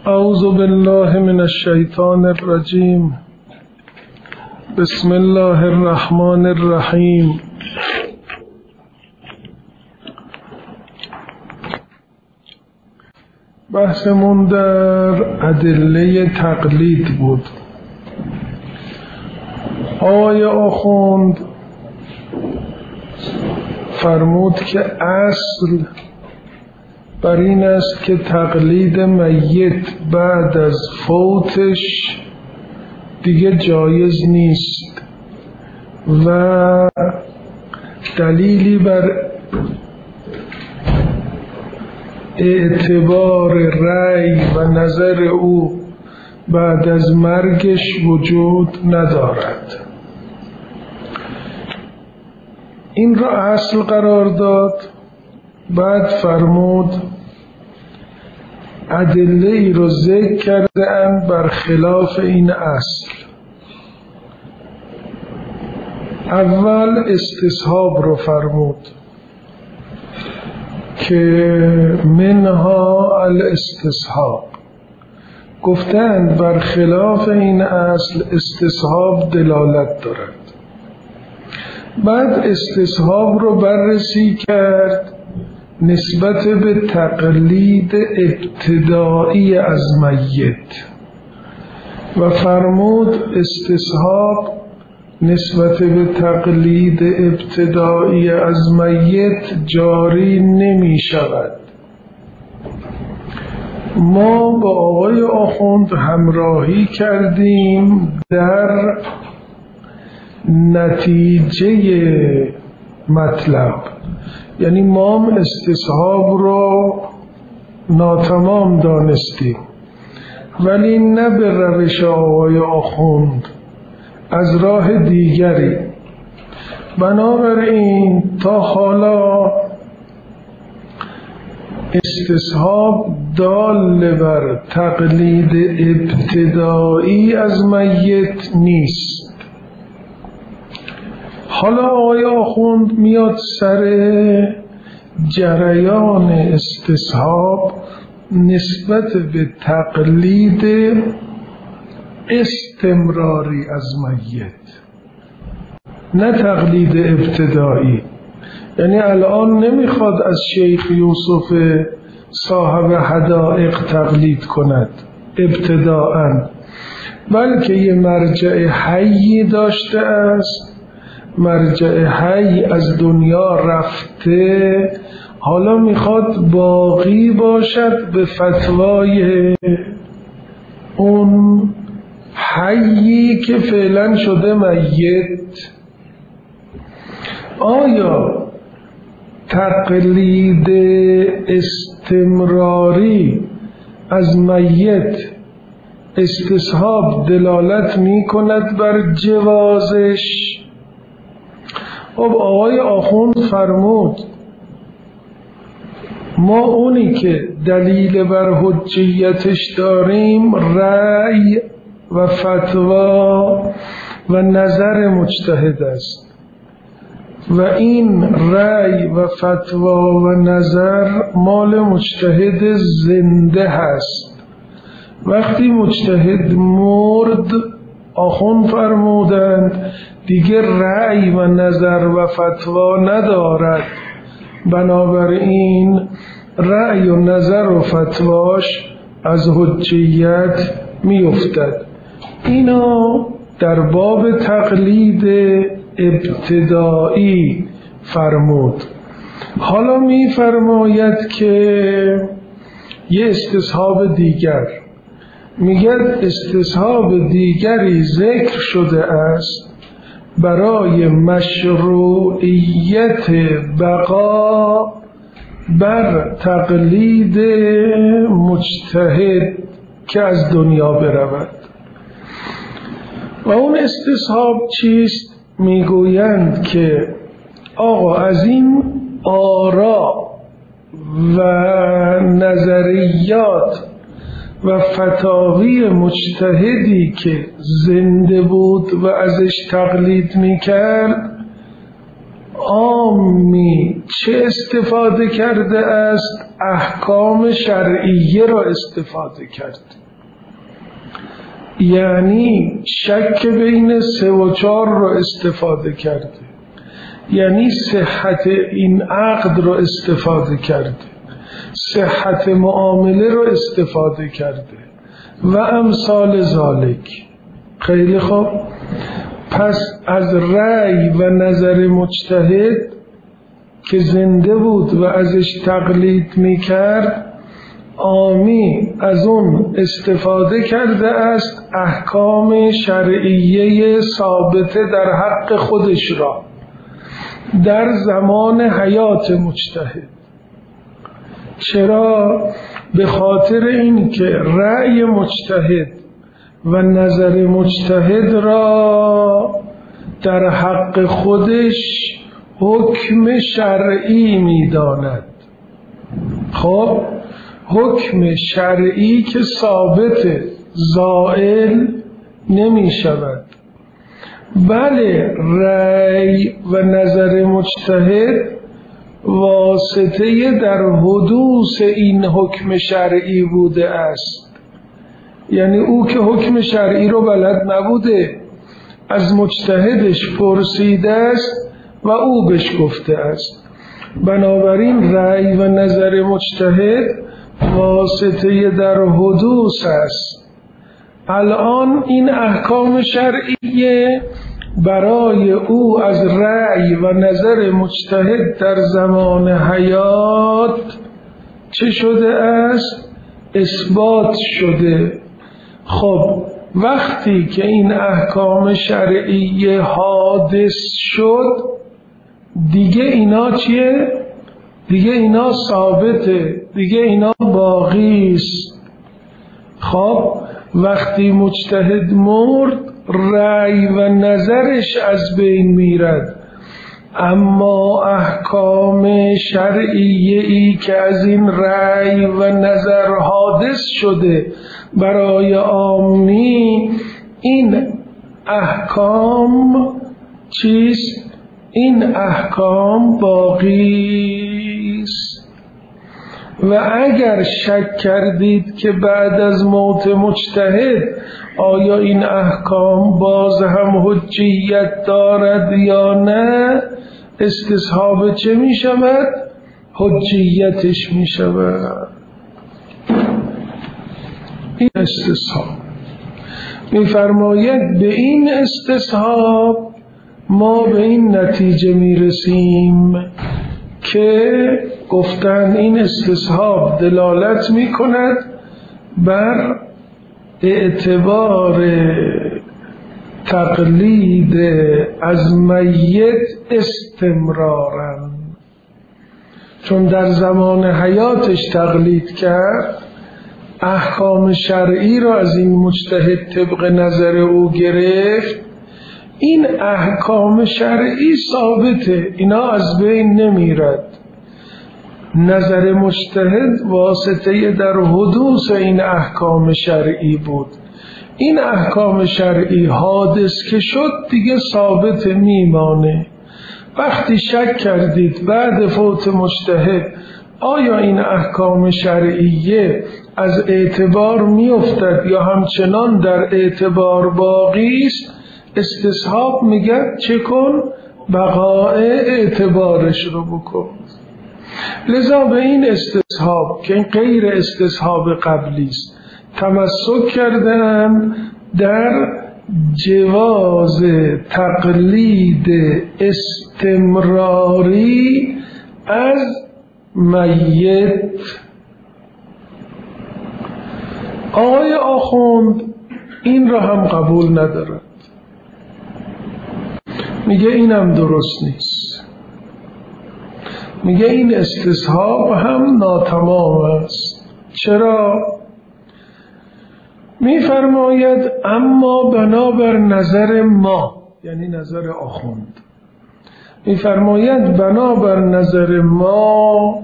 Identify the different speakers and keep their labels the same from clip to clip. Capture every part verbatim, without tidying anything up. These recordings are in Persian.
Speaker 1: اعوذ بالله من الشیطان الرجیم. بسم الله الرحمن الرحیم. بحثمون در ادله تقلید بود. آقای آخوند فرمود که اصل بر این است که تقلید میت بعد از فوتش دیگه جایز نیست و دلیلی بر اعتبار رأی و نظر او بعد از مرگش وجود ندارد. این را اصل قرار داد. بعد فرمود ادله ای رو ذکر کرده اند بر خلاف این اصل. اول استصحاب رو فرمود که منها الاستصحاب. گفتند بر خلاف این اصل استصحاب دلالت دارد. بعد استصحاب رو بررسی کرد نسبت به تقلید ابتدایی از میت و فرمود استصحاب نسبت به تقلید ابتدایی از میت جاری نمی شود. ما با آقای آخوند همراهی کردیم در نتیجه مطلب، یعنی ما استصحاب رو ناتمام دانستیم ولی نه به روش آقای آخوند، از راه دیگری. بنابراین تا حالا استصحاب دال بر تقلید ابتدایی از میت نیست. حالا آقای آخوند میاد سر جریان استصحاب نسبت به تقلید استمراری از میت، نه تقلید ابتدایی. یعنی الان نمیخواد از شیخ یوسف صاحب حدائق تقلید کند ابتداءً، بلکه یه مرجع حیی داشته است، مرجع حی از دنیا رفته، حالا میخواد باقی باشد به فتوای اون حیی که فعلا شده میت. آیا تقلید استمراری از میت استصحاب دلالت می کند بر جوازش؟ خب آقای آخوند فرمود ما اونی که دلیل بر حجیتش داریم رأی و فتوا و نظر مجتهد است و این رأی و فتوا و نظر مال مجتهد زنده هست. وقتی مجتهد مرد آخوند فرمودند دیگه رأی و نظر و فتوا ندارد، بنابراین رأی و نظر و فتواش از حجیت میافتد. اینا در باب تقلید ابتدایی فرمود. حالا می فرماید که یه استصحاب دیگر، میگه استصحاب دیگری ذکر شده است برای مشروعیت بقا بر تقلید مجتهد که از دنیا برود. و اون استصحاب چیست؟ میگویند که آقا از این آرا و نظریات و فتاوی مجتهدی که زنده بود و ازش تقلید میکرد عامی چه استفاده کرده است؟ احکام شرعیه را استفاده کرده. یعنی شک بین سه و چار را استفاده کرده، یعنی صحت این عقد را استفاده کرده، صحت معامله را استفاده کرده و امثال ذالک. خیلی خوب، پس از رأی و نظر مجتهد که زنده بود و ازش تقلید میکرد، عامی از اون استفاده کرده است احکام شرعیه ثابته در حق خودش را در زمان حیات مجتهد. چرا؟ به خاطر این که رأی مجتهد و نظر مجتهد را در حق خودش حکم شرعی می‌داند. خب حکم شرعی که ثابت زائل نمی شود. بله، رأی و نظر مجتهد واسطه در حدوث این حکم شرعی بوده است. یعنی او که حکم شرعی رو بلد نبوده، از مجتهدش پرسیده است و او بهش گفته است. بنابراین رأی و نظر مجتهد واسطه در حدوث است. الان این احکام شرعیه برای او از رأی و نظر مجتهد در زمان حیات چه شده است؟ اثبات شده. خب وقتی که این احکام شرعیه حادث شد، دیگه اینا چیه؟ دیگه اینا ثابته، دیگه اینا باقی است. خب وقتی مجتهد مرد، رأی و نظرش از بین میرد، اما احکام شرعیه ای که از این رأی و نظر حادث شده برای عامی، این احکام چیست؟ این احکام باقی است. و اگر شک کردید که بعد از موت مجتهد آیا این احکام باز هم حجیت دارد یا نه، استصحاب چه می شود؟ حجیتش می شود. این استصحاب می فرماید به این استصحاب ما به این نتیجه می رسیم که گفتن این استصحاب دلالت می کند بر اعتبار تقلید از میت استمرارا، چون در زمان حیاتش تقلید کرد، احکام شرعی را از این مجتهد طبق نظر او گرفت، این احکام شرعی ثابته، اینا از بین نمیرد. نظر مجتهد واسطه در حدوث این احکام شرعی بود. این احکام شرعی حادث که شد دیگه ثابت میمانه. وقتی شک کردید بعد فوت مجتهد آیا این احکام شرعیه از اعتبار میافتد یا همچنان در اعتبار باقی است، استصحاب میگه چه کن؟ بقاء اعتبارش رو بکن. لذا به این استصحاب که این غیر استصحاب قبلی است تمسک کردن در جواز تقلید استمراری از میت. آقای آخوند این را هم قبول ندارد، میگه اینم درست نیست، میگه این استصحاب هم ناتمام است. چرا؟ میفرماید اما بنابر نظر ما، یعنی نظر آخوند، میفرماید بنابر نظر ما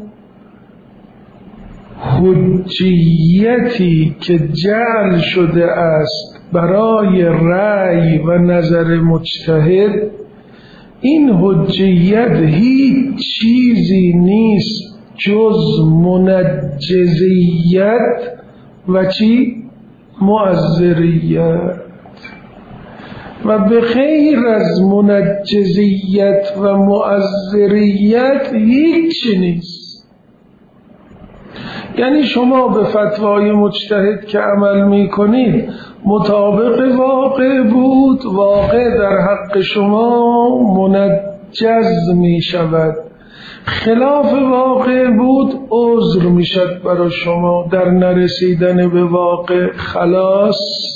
Speaker 1: حجیتی که جعل شده است برای رأی و نظر مجتهد این حجیت هیچ چیزی نیست جز منجزیت و چی؟ مؤثریت. و به غیر از منجزیت و مؤثریت هیچ نیست. یعنی شما به فتوای مجتهد که عمل می کنید مطابق واقع بود، واقع در حق شما منجز می شود، خلاف واقع بود عذر می شد برای شما در نرسیدن به واقع. خلاص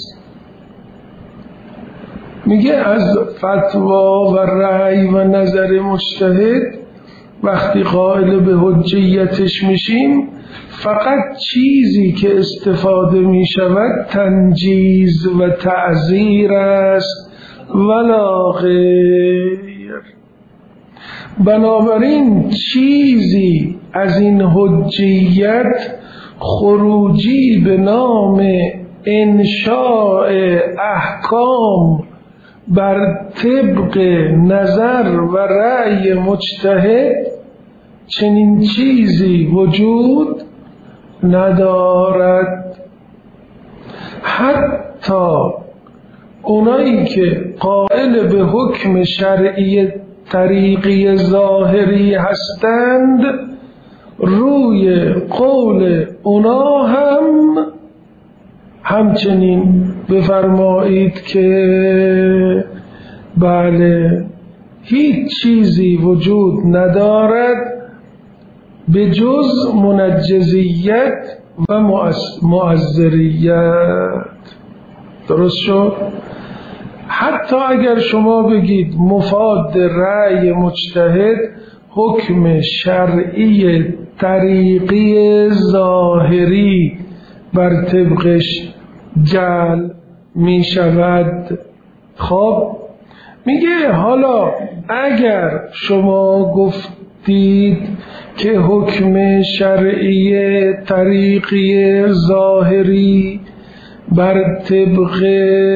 Speaker 1: میگه از فتوا و رأی و نظر مجتهد وقتی قائل به حجیتش میشیم فقط چیزی که استفاده می شود تنجیز و تعزیر است ولا غیر. بنابراین چیزی از این حجیت خروجی به نام انشاء احکام بر طبق نظر و رأی مجتهد چنین چیزی وجود ندارد. حتی اونایی که قائل به حکم شرعی طریقی ظاهری هستند روی قول اونا هم همچنین بفرمایید که بله هیچ چیزی وجود ندارد به جز منجزیت و مؤثریت. درست شد؟ حتی اگر شما بگید مفاد رأی مجتهد حکم شرعی طریقی ظاهری بر طبقش جعل می شود. خب میگه حالا اگر شما گفتید که حکم شرعی طریقی ظاهری بر طبق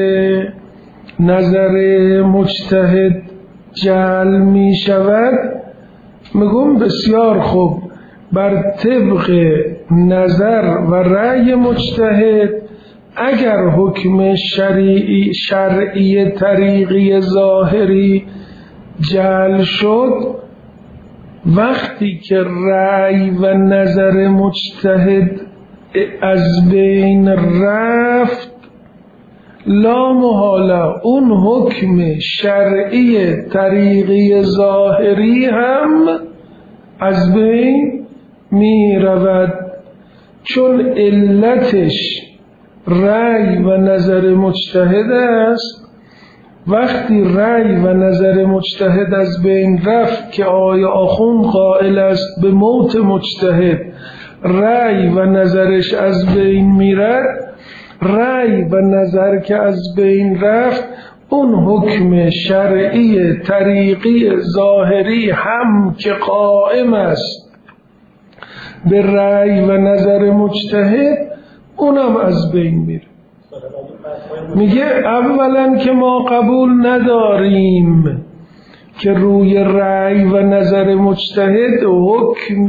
Speaker 1: نظر مجتهد جعل می شود، میگم بسیار خوب، بر طبق نظر و رأی مجتهد اگر حکم شرعی شرعی طریقی ظاهری جعل شد، وقتی که رأی و نظر مجتهد از بین رفت لا محاله اون حکم شرعی طریقی ظاهری هم از بین می رود، چون علتش رأی و نظر مجتهد است. وقتی رأی و نظر مجتهد از بین رفت که آقای آخوند قائل است به موت مجتهد، رأی و نظرش از بین میرد، رأی و نظر که از بین رفت اون حکم شرعی طریقی ظاهری هم که قائم است به رأی و نظر مجتهد اونم از بین میره. میگه اولا که ما قبول نداریم که روی رأی و نظر مجتهد حکم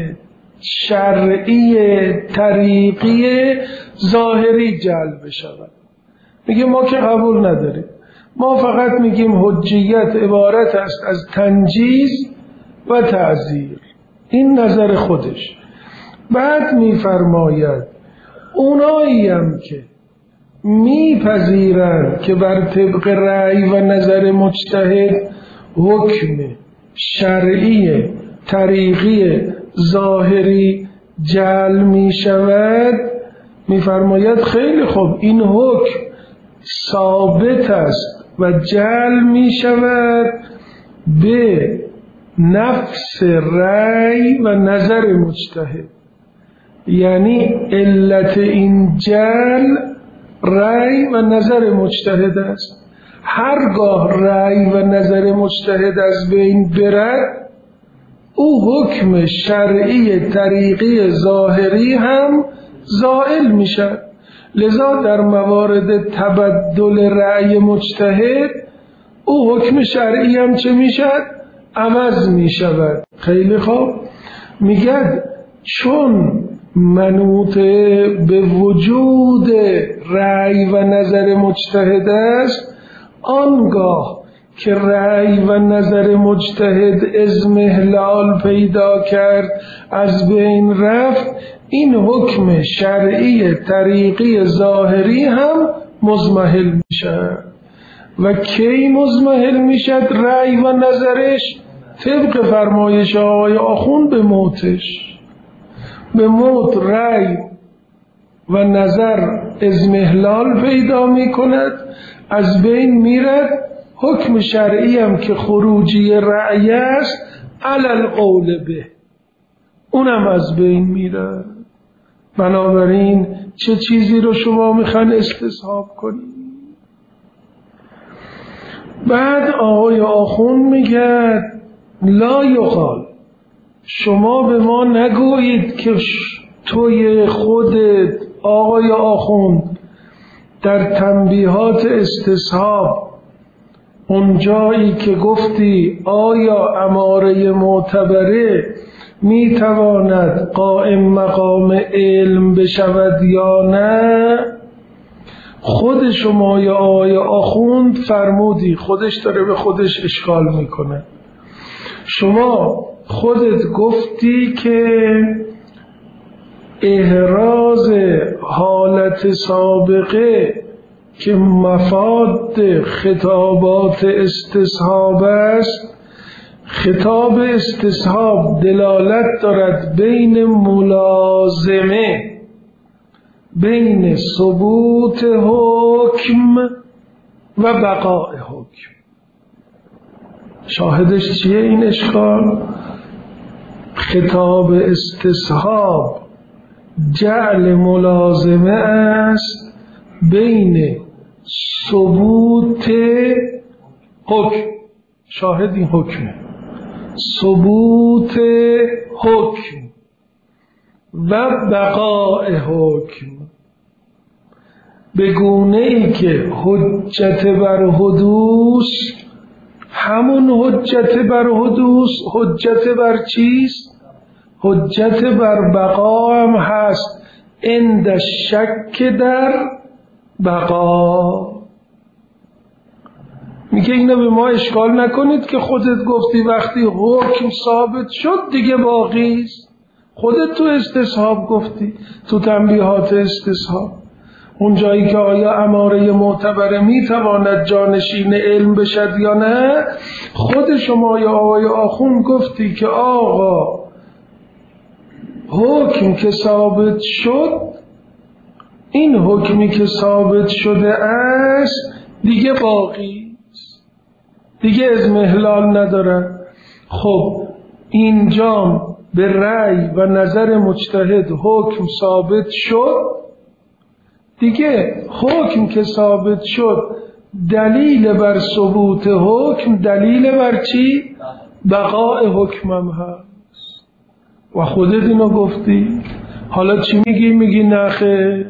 Speaker 1: شرعی طریقی ظاهری جلب شود. میگه ما که قبول نداریم، ما فقط میگیم حجیت عبارت است از تنجیز و تعزیر. این نظر خودش. بعد میفرماید اونایی هم که میپذیرند که بر طبق رأی و نظر مجتهد حکم شرعی طریقی ظاهری جعل می شود، میفرماید خیلی خوب، این حکم ثابت است و جعل می شود به نفس رأی و نظر مجتهد. یعنی علت این جعل رأی و نظر مجتهد است. هرگاه رأی و نظر مجتهد از بین برد او حکم شرعی طریقی ظاهری هم زائل می شود. لذا در موارد تبدل رأی مجتهد او حکم شرعی هم چه میشد؟ عوض میشود. خیلی خوب. میگد چون منوط به وجود رأی و نظر مجتهد است، آنگاه که رأی و نظر مجتهد اضمحلال پیدا کرد، از بین رفت، این حکم شرعی طریقی ظاهری هم مضمحل میشه. و کی مضمحل میشد رأی و نظرش؟ طبق فرمایش آقای آخوند به موتش. به موت رأی و نظر اضمحلال پیدا میکند، از بین میرد. حکم شرعی هم که خروجی رأی است علی القول به، اونم از بین میره. بنابراین چه چیزی رو شما میخوان استصحاب کنید؟ بعد آقای آخوند میگه لا یقال، شما به ما نگویید که توی خودت آقای آخوند در تنبیهات استصحاب اون جایی که گفتی آیا اماره معتبره میتواند قائم مقام علم بشود یا نه، خود شما یا آقای آخوند فرمودی، خودش داره به خودش اشکال میکنه. شما خودت گفتی که احراز حالت سابقه که مفاد خطابات استصحاب است، خطاب استصحاب دلالت دارد بین ملازمه، بین ثبوت حکم و بقاء حکم. شاهدش چیه این اشکال؟ خطاب استصحاب جعل ملازمه است بین ثبوت حکم، شاهد این حکمه، ثبوت حکم و بقاء حکم، به گونه ای که حجت بر حدوث همون حجت بر حدوث حجت بر چیست؟ حجت بر بقا هم هست، عند شک در بقا. میگه اینو به ما اشکال نکنید که خودت گفتی وقتی حکم ثابت شد دیگه باقی است. خودت تو استصحاب گفتی، تو تنبیهات استصحاب، اون جایی که آیا اماره معتبره میتواند جانشین علم بشد یا نه، خود شما یا آقای آخوند گفتی که آقا حکم که ثابت شد، این حکمی که ثابت شده است دیگه باقی است، دیگه اضمحلال نداره. خب اینجا به رأی و نظر مجتهد حکم ثابت شد دیگه، حکم که ثابت شد دلیل بر ثبوت حکم دلیل بر چی؟ بقاء حکمم هست و خودت اینو گفتی. حالا چی میگی؟ میگی نخه،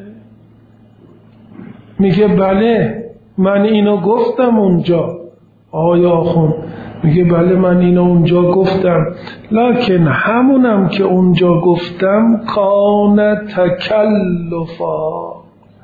Speaker 1: میگه بله من اینو گفتم اونجا. آیا آخوند میگه بله من اینو اونجا گفتم، لکن همونم که اونجا گفتم کان تکلفا،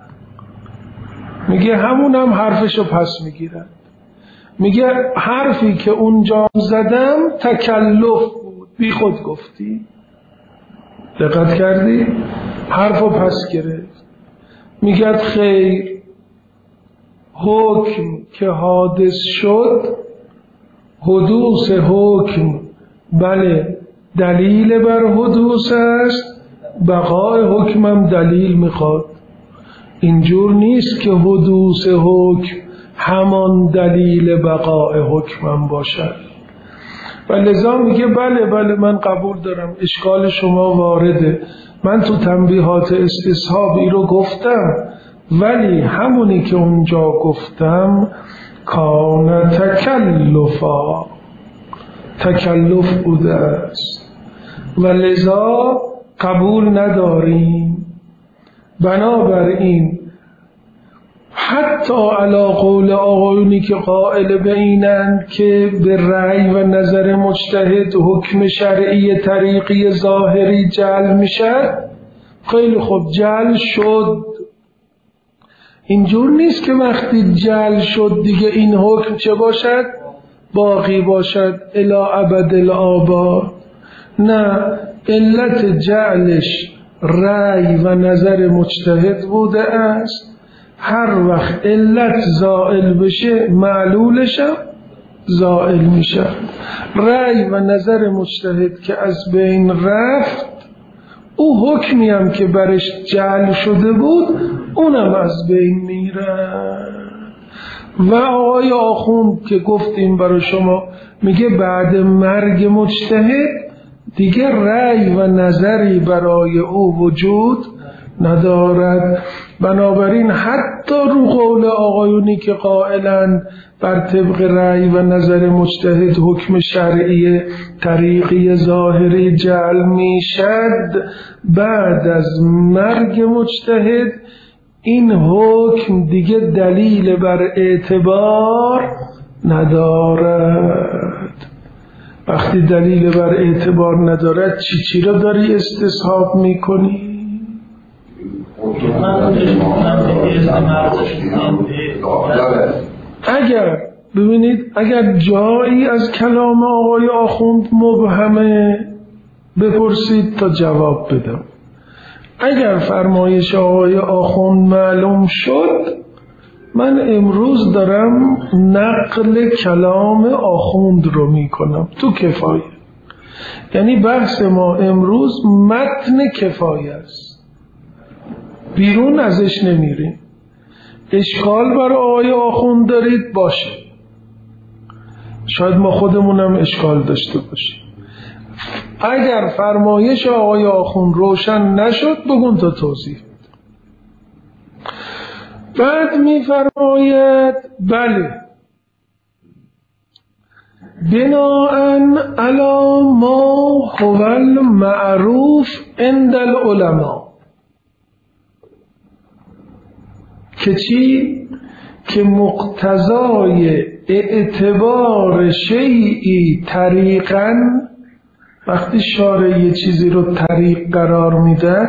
Speaker 1: میگه همونم حرفشو پس میگیرن. میگه حرفی که اونجا زدم تکلف بود، بی خود گفتی. دقت کردی؟ حرفو پس گرفت. میگه خیر، حکم که حادث شد، حدوث حکم بله دلیل بر حدوث است، بقای حکمم دلیل میخواد. اینجور نیست که حدوث حکم همان دلیل بقای حکمم باشد. و لذا میگه بله بله من قبول دارم، اشکال شما وارده، من تو تنبیهات استصحابی رو گفتم، ولی همونی که اونجا گفتم کان تکلفا، تکلف بوده است و لذا قبول نداریم. بنابراین حتی علی قول آقایونی که قائل به اینند که به رأی و نظر مجتهد حکم شرعی طریقی ظاهری جعل میشه، خیلی خوب جعل شد. اینجور نیست که وقتی جعل شد دیگه این حکم چه باشد؟ باقی باشد الی ابد الآباد. نه، علت جعلش رأی و نظر مجتهد بوده است. هر وقت علت زائل بشه معلولش زائل میشه. رأی و نظر مجتهد که از بین رفت، او حکمی هم که برش جعل شده بود اونم از بین میره. و آقای آخوند که گفتیم برای شما میگه بعد مرگ مجتهد دیگه رأی و نظری برای او وجود ندارد. بنابراین حتی رو قول آقایونی که قائلند بر طبق رأی و نظر مجتهد حکم شرعی طریقی ظاهری جعل میشد، بعد از مرگ مجتهد این حکم دیگه دلیل بر اعتبار ندارد. وقتی دلیل بر اعتبار ندارد چی چی رو داری استصحاب میکنی؟ اگر ببینید اگر جایی از کلام آقای آخوند مبهمه بپرسید تا جواب بدم. اگر فرمایش آقای آخوند معلوم شد، من امروز دارم نقل کلام آخوند رو میکنم تو کفایه. یعنی بحث ما امروز متن کفایه است، بیرون ازش نمیریم. اشکال برای آقای آخوند دارید باشه، شاید ما خودمونم اشکال داشته باشیم. اگر فرمایش آقای آخوند روشن نشد بگون تا توضیح. بعد میفرماید بله بناءً علی ما هو المعروف عند العلماء، که چی؟ که مقتضای اعتبار شیئی طریقاً، وقتی شارع یه چیزی رو طریق قرار میده،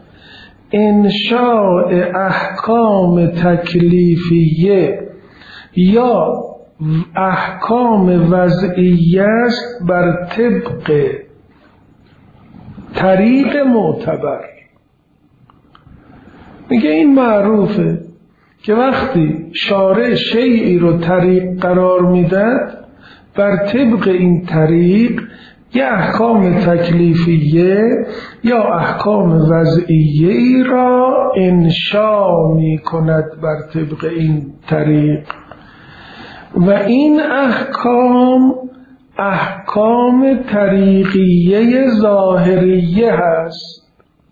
Speaker 1: انشاء احکام تکلیفیه یا احکام وضعیه است بر طبق طریق معتبر. میگه این معروفه که وقتی شارع شیئی رو طریق قرار میده، بر طبق این طریق یا احکام تکلیفیه یا احکام وضعیه ای را انشاء می کند بر طبق این طریق. و این احکام احکام طریقیه ظاهریه هست،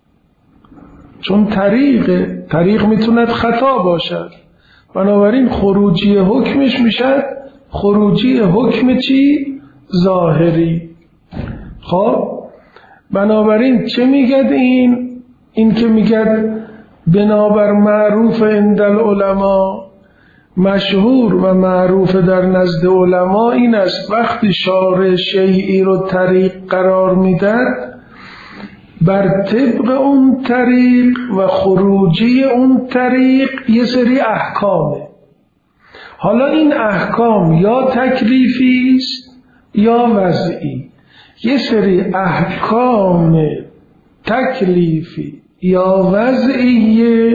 Speaker 1: چون طریق طریق میتوند خطا باشد، بنابراین خروجی حکمش میشد خروجی حکم چی؟ ظاهری. خب بنابراین چه میگد این؟ این که میگد بنابر معروف عند العلماء، مشهور و معروف در نزد علما این است وقتی شارع شیئی رو طریق قرار میداد، بر طبق اون طریق و خروجی اون طریق یه سری احکامه. حالا این احکام یا تکلیفی است یا وضعی. یه سری احکام تکلیفی یا وضعی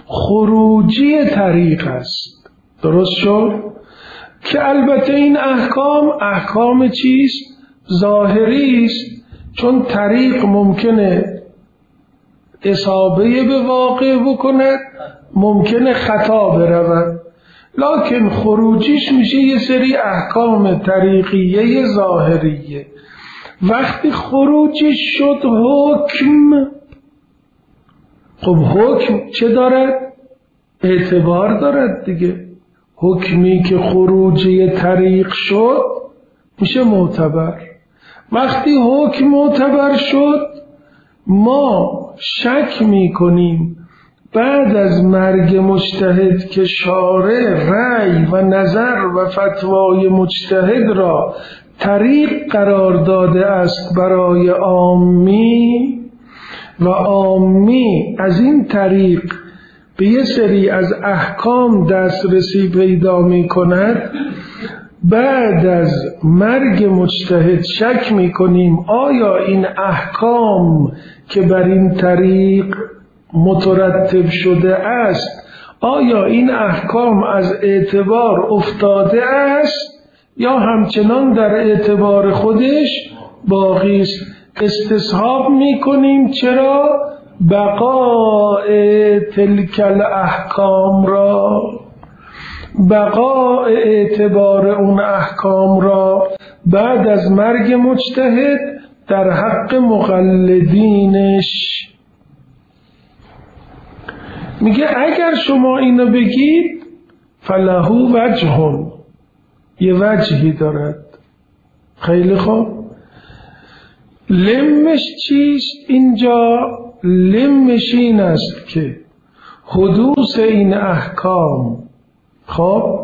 Speaker 1: خروجی طریق است. درست شد؟ که البته این احکام احکام چیست؟ ظاهری است، چون طریق ممکنه اصابه به واقع بکند، ممکنه خطا برود، لکن خروجیش میشه یه سری احکام طریقیه ظاهریه. وقتی خروجش شد حکم، خب حکم چه دارد؟ اعتبار دارد دیگه. حکمی که خروجی طریق شد میشه معتبر. وقتی حکم معتبر شد، ما شک میکنیم بعد از مرگ مجتهد که شارع رأی و نظر و فتوای مجتهد را طریق قرار داده است برای عامی و عامی از این طریق به یه سری از احکام دسترسی پیدا می کند، بعد از مرگ مجتهد شک می کنیم آیا این احکام که بر این طریق مترتب شده است آیا این احکام از اعتبار افتاده است یا همچنان در اعتبار خودش باقی است. استصحاب می کنیم چرا؟ بقاء تلک الاحکام را، بقاء اعتبار اون احکام را بعد از مرگ مجتهد در حق مقلدینش. میگه اگر شما اینو بگید فله وجهون، یه وجهی دارد. خیلی خوب، لمش چیست اینجا؟ لمش این است که حدوث این احکام، خب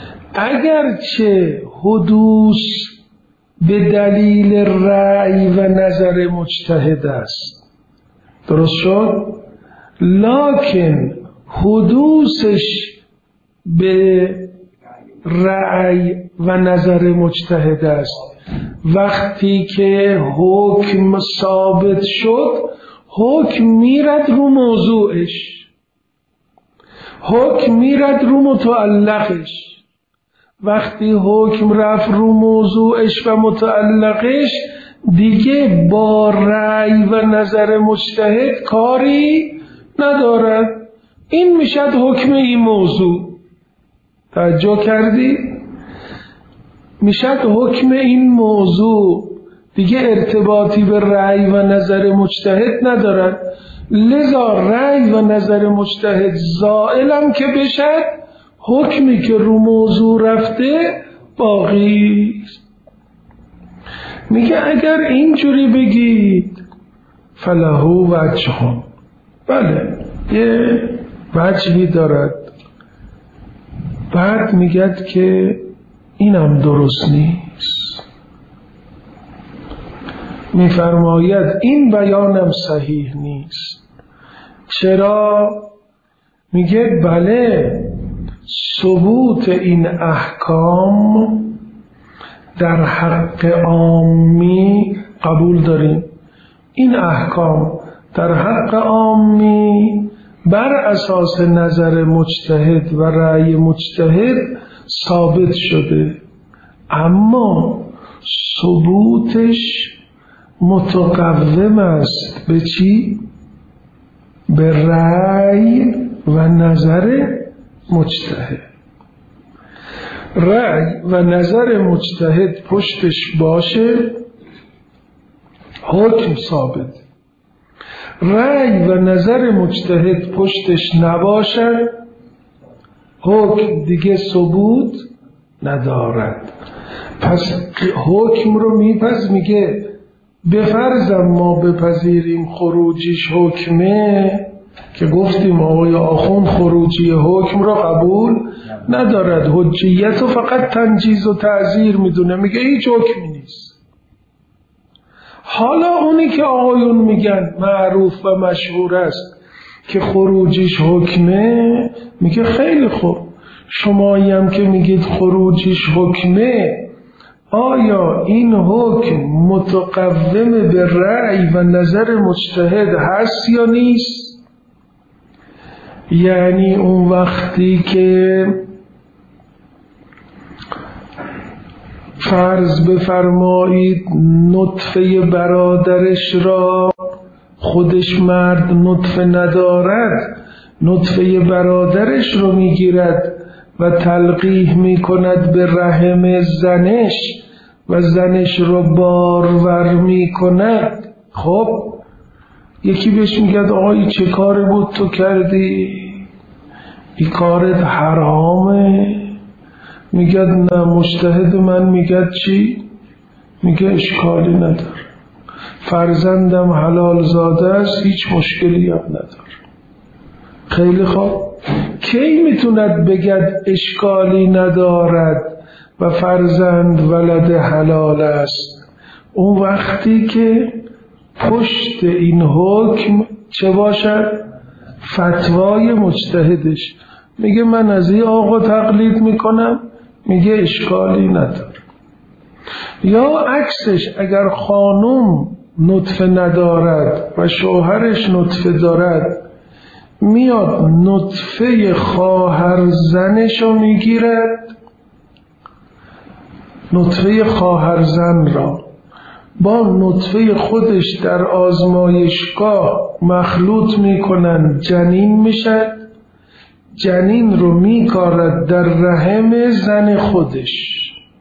Speaker 1: اگرچه حدوث به دلیل رأی و نظر مجتهد است، درست شد، لکن حدوثش به رأی و نظر مجتهد است. وقتی که حکم ثابت شد حکم میرد رو موضوعش، حکم میرد رو متعلقش. وقتی حکم رفت رو موضوعش و متعلقش دیگه با رأی و نظر مجتهد کاری ندارد. این میشد حکم این موضوع. توجه کردی؟ میشد حکم این موضوع، دیگه ارتباطی به رأی و نظر مجتهد ندارد. لذا رأی و نظر مجتهد زائلم که بشد، حکمی که رو موضوع رفته باقی است. میگه اگر اینجوری بگید فله وجهون، بله یه وجهی دارد. بعد میگد که اینم درست نیست، میفرماید این بیانم صحیح نیست. چرا؟ میگه بله ثبوت این احکام در حق عامی قبول داریم. این احکام در حق عامی بر اساس نظر مجتهد و رأی مجتهد ثابت شده، اما ثبوتش متقوم است به چی؟ به رأی و نظر مجتهد. رأی و نظر مجتهد پشتش باشه حکم ثابت، رأی و نظر مجتهد پشتش نباشه حکم دیگه ثبوت ندارد. پس حکم رو میپس میگه بفرضم ما بپذیریم خروجیش حکمه، که گفتیم آقای آخوند خروجی حکم رو قبول ندارد، حجیت رو فقط تنجیز و تعزیر میدونه، میگه هیچ حکمی نیست. حالا اونی که آقایون میگن معروف و مشهور است که خروجیش حکمه، میگه خیلی خوب، شمایی هم که میگید خروجیش حکمه، آیا این حکم متقوم به رأی و نظر مجتهد هست یا نیست؟ یعنی اون وقتی که فرض بفرمایید نطفه برادرش را، خودش مرد نطفه ندارد، نطفه برادرش رو میگیرد و تلقیح میکند به رحم زنش و زنش رو بارور میکند. خب یکی بهش میگد آقای چه کاری بود تو کردی؟ این کارت حرامه. میگد نه، مجتهد من میگد چی؟ میگه اشکالی نداره، فرزندم حلال زاده است، هیچ مشکلی هم نداره. خیلی خوب، کی میتوند بگد اشکالی ندارد و فرزند ولد حلال است؟ اون وقتی که پشت این حکم چه باشد؟ فتوای مجتهدش. میگه من از این آقا تقلید میکنم، میگه اشکالی نداره. یا عکسش، اگر خانم نطفه ندارد و شوهرش نطفه دارد، میاد نطفه خواهر زنشو میگیرد، نطفه خواهر زن را با نطفه خودش در آزمایشگاه مخلوط میکنن، جنین میشه، جنین رو میکارد در رحم زن خودش.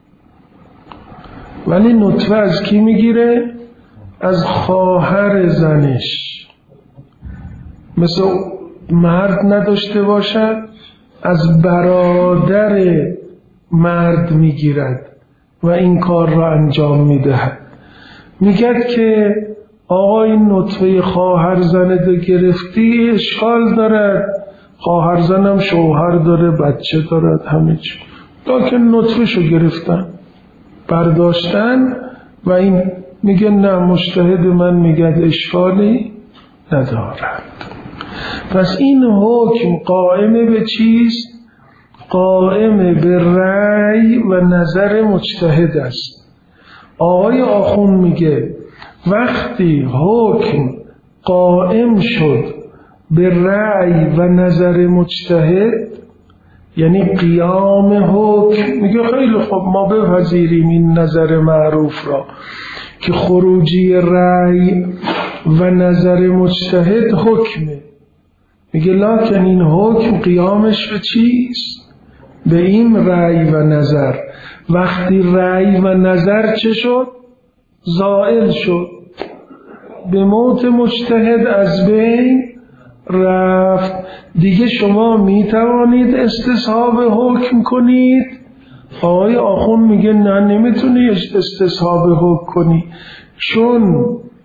Speaker 1: ولی نطفه از کی میگیره؟ از خواهر زنش. مثل مرد نداشته باشد، از برادر مرد میگیرد و این کار را انجام میدهد. میگد که آقا این نطفه خواهر زنت گرفتی، اشکال دارد، خواهر زنم شوهر داره، بچه دارد، همه چی، لیکن نطفهشو گرفتن برداشتن و این میگه نه، مجتهد من میگه اشکالی ندارد. پس این حکم قائم به چیست؟ قائم به رأی و نظر مجتهد است. آقای آخوند میگه وقتی حکم قائم شد به رأی و نظر مجتهد، یعنی قیام حکم، میگه خیلی خب ما بپذیریم این نظر معروف را که خروجی رأی و نظر مجتهد حکمه. میگه لکن این حکم قیامش به چیست؟ به این رأی و نظر. وقتی رأی و نظر چه شد؟ زائل شد، به موت مجتهد از بین رفت. دیگه شما میتوانید استصحاب حکم کنید؟ آقای آخوند میگه نه، نمیتونی استصحاب حکم کنی، چون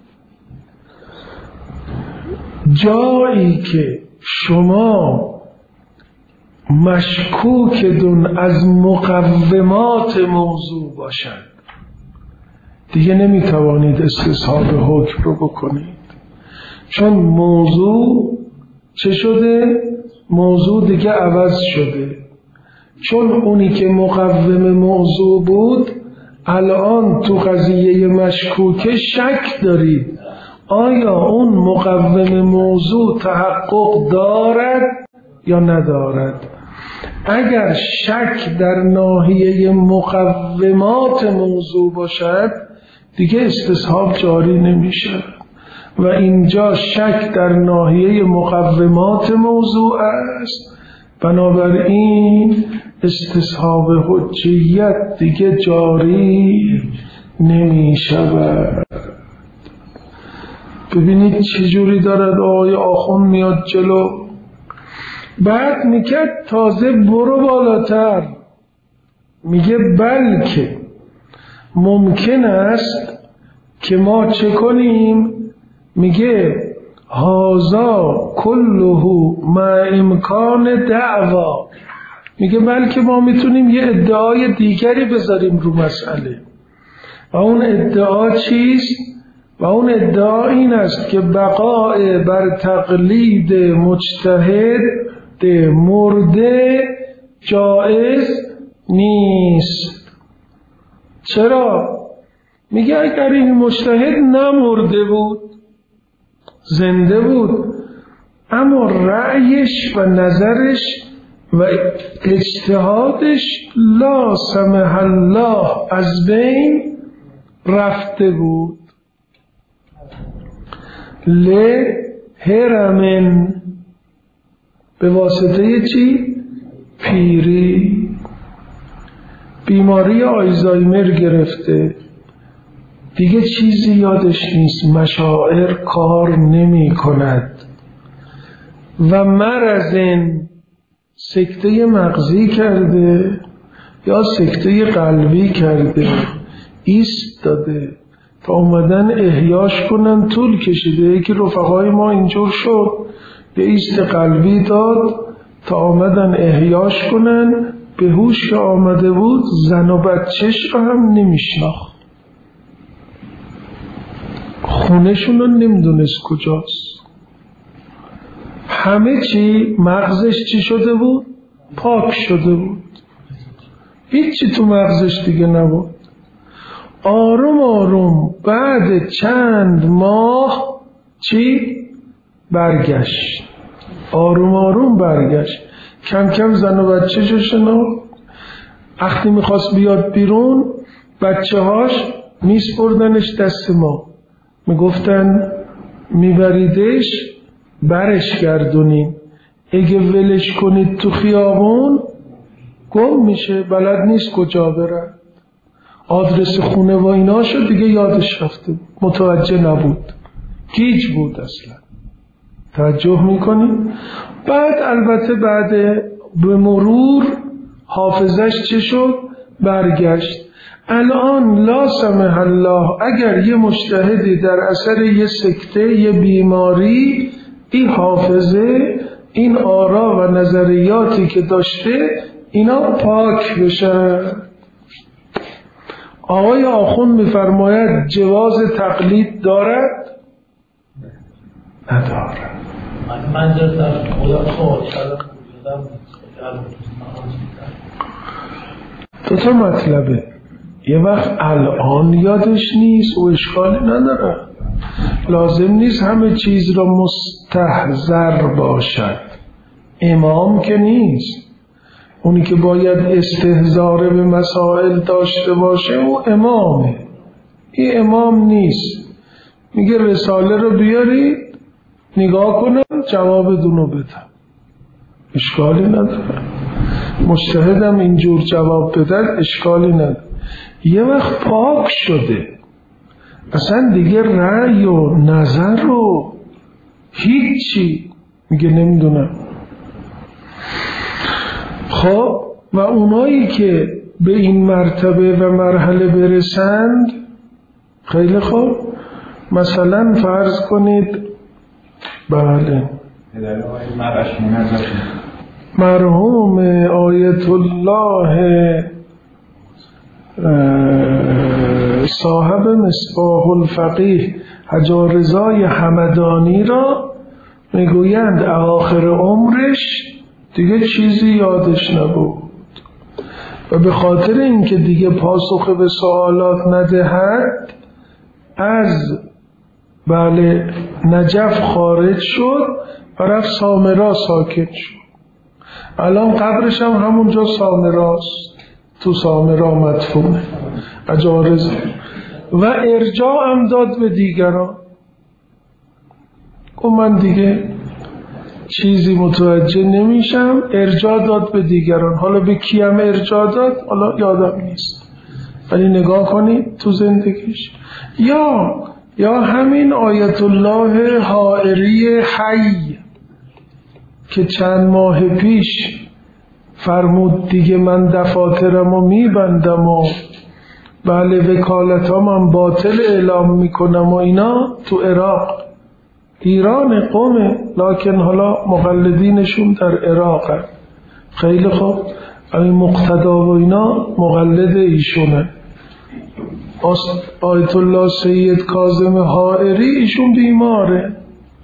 Speaker 1: جایی که شما مشکوک دون از مقومات موضوع باشد، دیگه نمیتوانید استصحاب حکم رو بکنید. چون موضوع چه شده؟ موضوع دیگه عوض شده. چون اونی که مقوم موضوع بود، الان تو قضیه مشکوکه شک دارید آیا اون مقوم موضوع تحقق دارد یا ندارد. اگر شک در ناحیه مقومات موضوع باشد، دیگه استصحاب جاری نمیشه و اینجا شک در ناحیه مقومات موضوع است، بنابراین استصحاب حجیت دیگه جاری نمی شود. ببینید چجوری دارد آقای آخوند میاد جلو. بعد میگه تازه برو بالاتر، میگه بلکه ممکن است که ما چه کنیم؟ میگه هازا کله مع امکان دعوا. میگه بلکه ما میتونیم یه ادعای دیگری بذاریم رو مسئله، و اون ادعا چیست؟ و اون ادعا این است که بقای بر تقلید مجتهد مرده جائز نیست. چرا؟ میگه اگر این مجتهد نمرده بود، زنده بود، اما رأیش و نظرش و اجتهادش لا سمح الله از بین رفته بود. لهرمن، به واسطه چی؟ پیری. بیماری آلزایمر گرفته، دیگه چیزی یادش نیست، مشاعر کار نمی کند و مرضن سکته مغزی کرده یا سکته قلبی کرده، ایستاده تا اومدن احیاش کنن، طول کشیده. یکی رفقای ما اینجور شد، یه ایست قلبی داد تا آمدن احیاش کنن. به هوش که آمده بود زن و بچهش رو هم نمیشناخت، خونهشون رو نمیدونست کجاست. همه چی مغزش چی شده بود؟ پاک شده بود، هیچی تو مغزش دیگه نبود. آروم آروم بعد چند ماه چی؟ برگشت. آروم آروم برگشت. کم کم زن و بچه شو شناخت. وقتی میخواست بیاد بیرون بچه هاش میسپردنش دست ما، میگفتن میبریدش برش گردونیم، اگه ولش کنید تو خیابون گم میشه، بلد نیست کجا بره. آدرس خونه و اینا شد دیگه یادش رفته، متوجه نبود، گیج بود اصلا. توجه میکنیم؟ بعد البته بعد به مرور حافظش چه شد؟ برگشت. الان لا سمح الله اگر یه مجتهدی در اثر یه سکته یه بیماری این حافظه این آرا و نظریاتی که داشته اینا پاک بشه. آقای آخوند میفرماید جواز تقلید دارد؟ ندارد.
Speaker 2: من در خدا خواهد
Speaker 1: دو تا مطلبه. یه وقت الان یادش نیست و اشکالی نداره، لازم نیست همه چیز را مستحضر باشد. امام که نیست، اونی که باید استحضار به مسائل داشته باشه او امامه. این امام نیست، میگه رساله رو بیارید نگاه کنم جواب دونو بدم، اشکالی نداره. مجتهدم اینجور جواب بدن اشکالی نداره. یه وقت پاک شده اصلا دیگه رأی و نظر و هیچی، میگه نمیدونم. خب و اونایی که به این مرتبه و مرحله برسند، خیلی خوب، مثلا فرض کنید بله مرحوم آیت الله صاحب مصباح الفقیه حجار رضای همدانی را میگویند آخر عمرش دیگه چیزی یادش نبود و به خاطر اینکه دیگه پاسخ به سوالات ندهد از بله نجف خارج شد و رفت سامرا ساکن شد. الان قبرش هم همونجا سامراست، تو سامرا مدفونه اجارز. و ارجاع هم داد به دیگران، گفت من دیگه چیزی متوجه نمیشم، ارجاع داد به دیگران. حالا به کیم ارجاع داد حالا یادم نیست، ولی نگاه کنید تو زندگیش. یا یا همین آیت الله حائری حی که چند ماه پیش فرمود دیگه من دفاترم رو میبندم و بله وکالتام هم باطل اعلام میکنم و اینا، تو عراق، ایران قومه لکن حالا مقلدینشون در عراق هست. خیلی خوب، این مقتدا و اینا مقلد ایشونه. آیت الله سید کاظم حائری ایشون بیماره،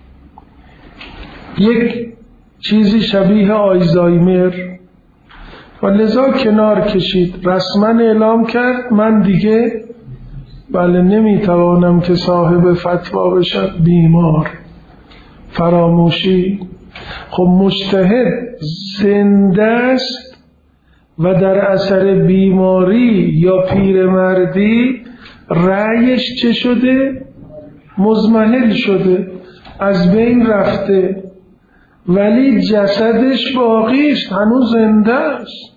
Speaker 1: یک چیزی شبیه آیزایمر و لذا کنار کشید، رسما اعلام کرد من دیگه بله نمیتوانم که صاحب فتوا بشم، بیمار، فراموشی. خب مجتهد زنده است و در اثر بیماری یا پیرمردی رأیش چه شده؟ مزمحل شده، از بین رفته، ولی جسدش باقی است، هنوز زنده است.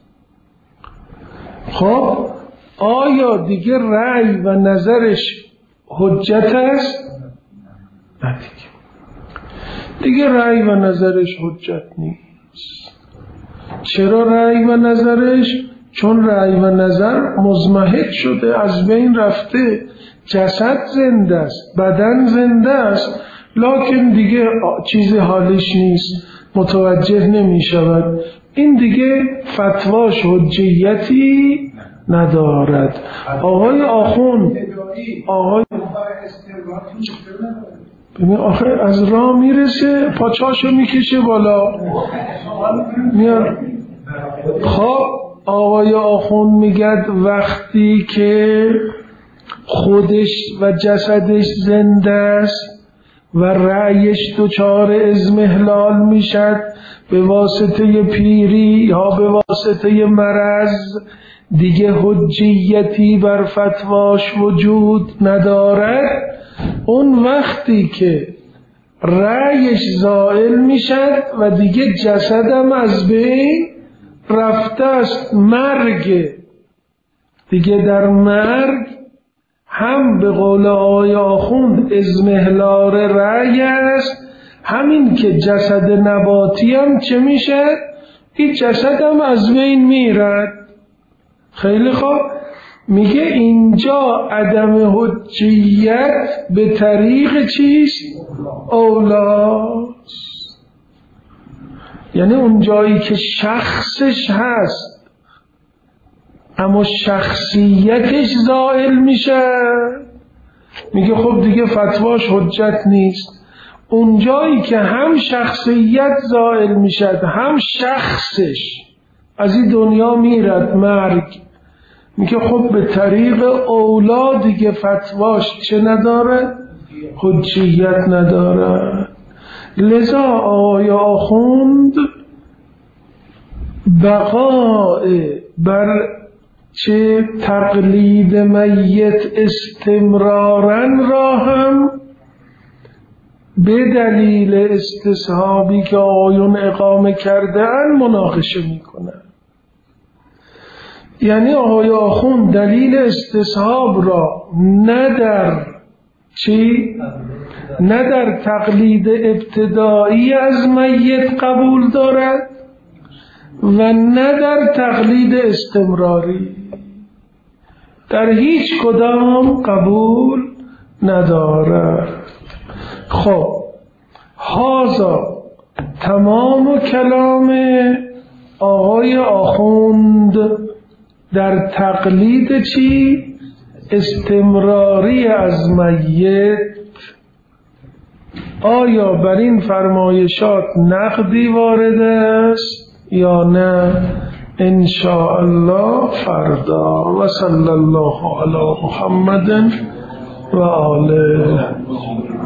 Speaker 1: خب آیا دیگه رأی و نظرش حجت است؟ نه دیگه دیگه رأی و نظرش حجت نیست. چرا رأی و نظرش؟ چون رأی و نظر مزمحل شده، از بین رفته، جسد زنده است، بدن زنده است، لکن دیگه چیزی حالش نیست، متوجه نمی شود، این دیگه فتواش حجیتی ندارد. آقای آخوند آقای ببین آخه از راه میرسه پاچاشو میکشه بالا میاد. خب آقای آخوند میگد وقتی که خودش و جسدش زنده است و رأیش دچار اضمحلال میشد به واسطه پیری یا به واسطه مرض، دیگه حجیتی بر فتواش وجود ندارد. اون وقتی که رأیش زائل میشد و دیگه جسدم از بین رفته است، مرگ دیگه، در مرگ هم به قول آقای آخوند اضمحلال رأی است، همین که جسد نباتی هم چه میشه؟ این جسد هم از بین میرد. خیلی خوب، میگه اینجا عدم حجیت به طریق چیست؟ اولاست. یعنی اون جایی که شخصش هست اما شخصیتش زائل میشه، میگه خب دیگه فتواش حجت نیست. اون جایی که هم شخصیت زائل میشد هم شخصش از این دنیا میرد، مرگ، میگه خب به طریق اولا دیگه فتواش چه نداره؟ حجیت نداره. لذا آقای آخوند بقای بر چه تقلید میت استمرارن را هم به دلیل استصحابی که آقایون اقامه کردن مناقشه میکنن. یعنی آقای آخوند دلیل استصحاب را نه در چی؟ نه در تقلید ابتدایی از میت قبول دارد و نه در تقلید استمراری، در هیچ کدام قبول ندارد. خب هذا تمام کلام آقای آخوند در تقلید چی؟ استمراری از میت. آیا بر این فرمایشات نقدی وارد است یا نه؟ ان شاء الله فردا. و صلی الله علی محمد و آله.